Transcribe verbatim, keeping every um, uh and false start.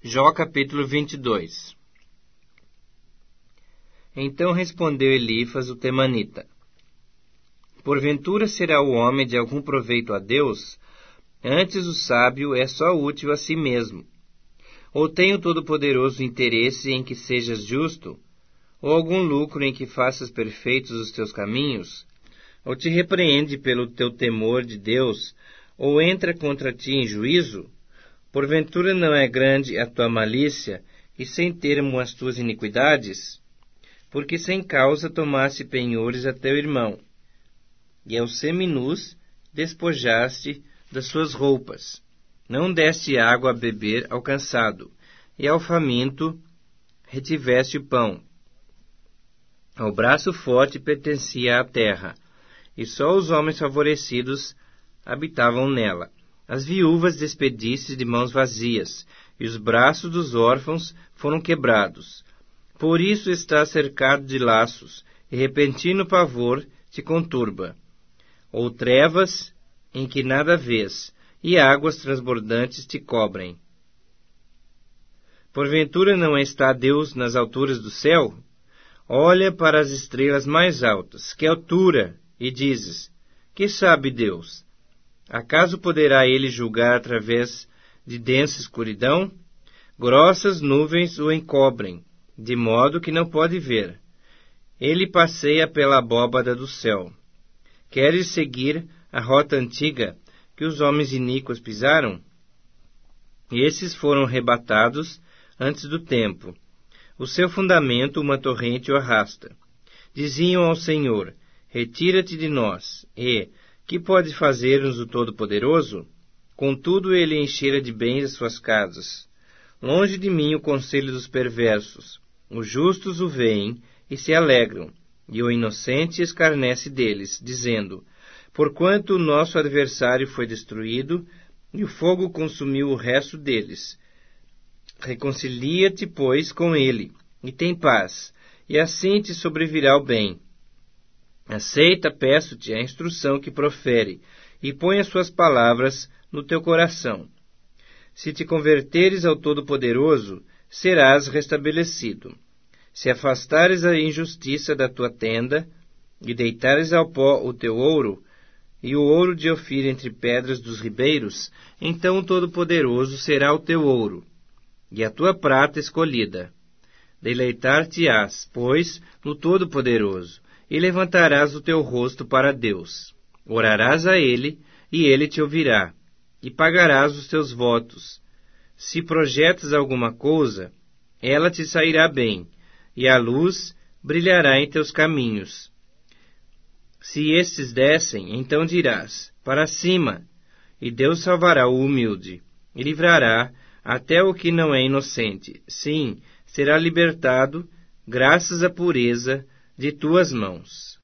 Jó capítulo vinte e dois. Então respondeu Elifas o temanita: Porventura será o homem de algum proveito a Deus? Antes o sábio é só útil a si mesmo. Ou tem o Todo-Poderoso interesse em que sejas justo? Ou algum lucro em que faças perfeitos os teus caminhos? Ou te repreende pelo teu temor de Deus? Ou entra contra ti em juízo? Porventura não é grande a tua malícia, e sem termo as tuas iniquidades? Porque sem causa tomaste penhores a teu irmão, e aos seminus despojaste das suas roupas. Não deste água a beber ao cansado, e ao faminto retiveste o pão. Ao braço forte pertencia a terra, e só os homens favorecidos habitavam nela. As viúvas despediste de mãos vazias, e os braços dos órfãos foram quebrados. Por isso estás cercado de laços, e repentino pavor te conturba. Ou trevas em que nada vês, e águas transbordantes te cobrem. Porventura não está Deus nas alturas do céu? Olha para as estrelas mais altas, que altura, e dizes: que sabe Deus? Acaso poderá ele julgar através de densa escuridão? Grossas nuvens o encobrem, de modo que não pode ver. Ele passeia pela abóbada do céu. Queres seguir a rota antiga que os homens iníquos pisaram? Esses foram arrebatados antes do tempo. O seu fundamento uma torrente o arrasta. Diziam ao Senhor: retira-te de nós. E, que pode fazer-nos o Todo-Poderoso? Contudo ele enchera de bens as suas casas. Longe de mim o conselho dos perversos. Os justos o veem e se alegram, e o inocente escarnece deles, dizendo: porquanto o nosso adversário foi destruído, e o fogo consumiu o resto deles. Reconcilia-te, pois, com ele, e tem paz, e assim te sobrevirá o bem. Aceita, peço-te, a instrução que profere, e põe as suas palavras no teu coração. Se te converteres ao Todo-Poderoso, serás restabelecido. Se afastares a injustiça da tua tenda, e deitares ao pó o teu ouro, e o ouro de Ofir entre pedras dos ribeiros, então o Todo-Poderoso será o teu ouro, e a tua prata escolhida. Deleitar-te-ás, pois, no Todo-Poderoso, e levantarás o teu rosto para Deus. Orarás a Ele, e Ele te ouvirá, e pagarás os teus votos. Se projetas alguma coisa, ela te sairá bem, e a luz brilhará em teus caminhos. Se estes descem, então dirás: para cima, e Deus salvará o humilde, e livrará até o que não é inocente. Sim, será libertado, graças à pureza de tuas mãos.